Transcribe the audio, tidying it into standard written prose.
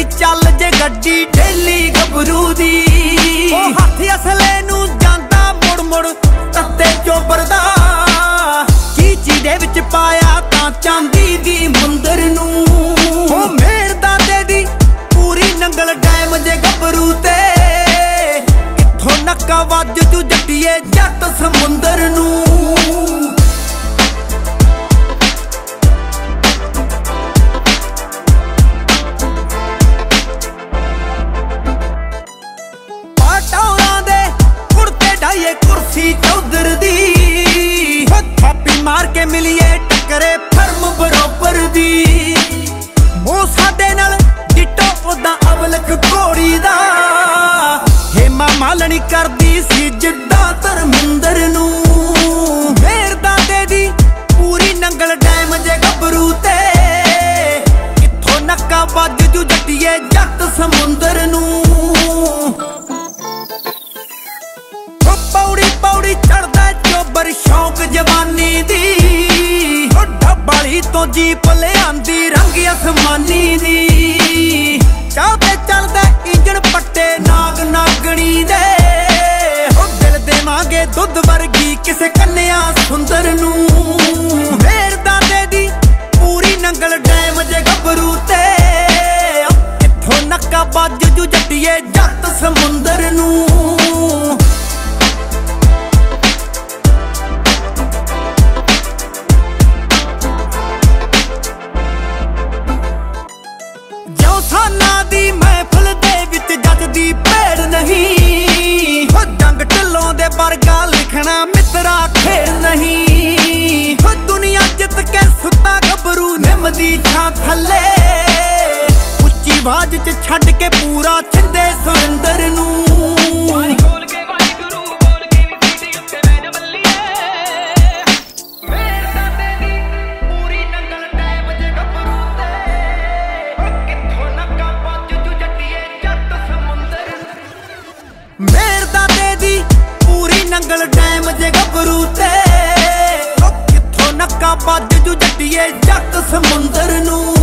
ਦੀ ਚੱਲ ਜੇ ਗੱਡੀ ਢੇਲੀ ਗੱਭਰੂ ਦੀ। ਉਹ ਹੱਥ ਅਸਲੇ ਨੂੰ ਜਾਂਦਾ ਮੁੜ ਮੁੜ ਤੱਤੇ ਚੋਬਰ ਦਾ। ਚੀਚੀ ਦੇ ਵਿੱਚ ਪਾਇਆ ਤਾਂ ਚਾਂਦੀ ਦੀ ਮੁੰਦਰ ਨੂੰ। ਉਹ ਮੇਰ ਦਾਦੇ ਦੀ ਪੂਰੀ ਨੰਗਲ ਡੈਮ ਜੇ ਗੱਭਰੂ ਤੇ। ਕਿੱਥੋਂ ਨੱਕਾ ਵੱਜ ਤੂੰ ਜੱਟੀਏ ਜੱਟ ਸਮੁੰਦਰ ਨੂੰ। ਕੁਰਸੀ ਚੌਧਰ ਦੀ ਥਾਪੀ ਮਾਰ ਕੇ ਮਿਲੀਏ ਟੱਕਰੇ ਫਰਮ ਬਰੋਬਰ ਦੀ। ਉਹ ਸਾਡੇ ਨਾਲ ਡਿੱਟੋ ਉਦਾਂ ਅਵਲਕ ਘੋੜੀ ਦਾ। ਹੇਮਾ ਮਾਲਣੀ ਕਰਦੀ ਸੀ ਜਿੱਦਾਂ ਧਰਮਿੰਦਰ ਨੂੰ। ਮੇਰ ਦਾਦੇ ਦੀ ਪੂਰੀ ਨੰਗਲ ਡੈਮ ਜੇ ਗੱਭਰੂ ਤੇ। ਕਿੱਥੋਂ ਨੱਕਾ ਵੱਜ ਜੂ ਜੱਟੀਏ ਜੱਟ ਸਮੁੰਦਰ ਨੂੰ। ਪੌੜੀ ਪੌੜੀ ਚੜਦਾ ਚੋਬਰ ਸ਼ੌਕ ਜਵਾਨੀ ਦੀ। ਢੱਬਾਲੀ ਤੋਂ ਜੀਪ ਲਿਆਂਦੀ ਰੰਗ ਅਸਮਾਨੀ ਦੀ। ਚਾਹ ਤੇ ਚੱਲਦਾ ਇੰਜਣ ਪੱਟੇ ਨਾਗ ਨਾਗਣੀ ਦੇ। ਦਿਲ ਦੇਵਾਂਗੇ ਦੁੱਧ ਵਰਗੀ ਕਿਸੇ ਕੰਨਿਆ ਸੁੰਦਰ ਨੂੰ। ਮੇਰ ਦਾਦੇ ਦੀ ਪੂਰੀ ਨੰਗਲ ਡੈਮ ਜੇ ਗੱਭਰੂ ਤੇ। ਕਿੱਥੋਂ ਨੱਕਾ ਵੱਜ ਜੂ ਜੱਟੀਏ ਜੱਟ ਸਮੁੰਦਰ ਨੂੰ। ਸਾਨਾ ਦੀ ਮਹਿਫਲ ਦੇ ਵਿੱਚ ਜੱਜਦੀ ਭੇੜ ਨਹੀਂ। ਹੋ ਜੰਗ ਢਿੱਲੋਂ ਦੇ ਵਰਗਾ ਲਿਖਣਾ ਮਿੱਤਰਾ ਖੇਡ ਨਹੀਂ। ਹੋ ਦੁਨੀਆ ਜਿੱਤ ਕੇ ਸੁੱਤਾ ਗੱਭਰੂ ਨਿੰਮ ਦੀ ਛਾਂ ਥੱਲੇ। ਉੱਚੀ ਆਵਾਜ਼ 'ਚ ਛੱਡ ਕੇ ਪੂਰਾ ਛਿੰਦੇ ਸੁਰਿੰਦਰ ਨੂੰ। ਮੇਰ ਦਾਦੇ ਦੀ ਪੂਰੀ ਨੰਗਲ ਡੈਮ ਜੇ ਗੱਭਰੂ ਤੇ। ਕਿੱਥੋਂ ਨੱਕਾ ਵੱਜ ਜੂ ਜੱਟੀਏ ਜੱਟ ਸਮੁੰਦਰ ਨੂੰ।